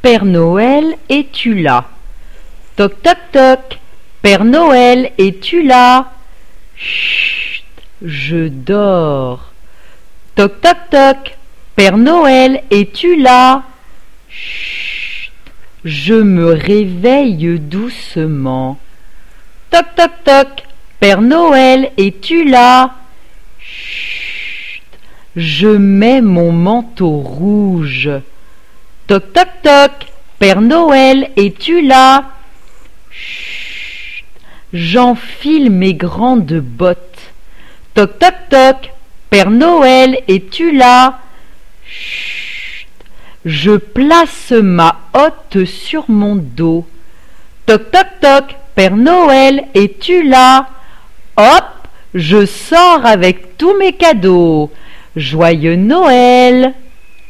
Père Noël, es-tu là? Toc toc toc, Père Noël, es-tu là? Chut, je dors. Toc toc toc, Père Noël, es-tu là? Chut, je me réveille doucement. Toc toc toc, Père Noël, es-tu là? Chut, je mets mon manteau rouge. Toc toc toc, Père Noël, es-tu là? Chut, j'enfile mes grandes bottes. Toc toc toc, Père Noël, es-tu là? Chut, je place ma hotte sur mon dos. Toc toc toc, Père Noël, es-tu là? Hop, je sors avec tous mes cadeaux. Joyeux Noël!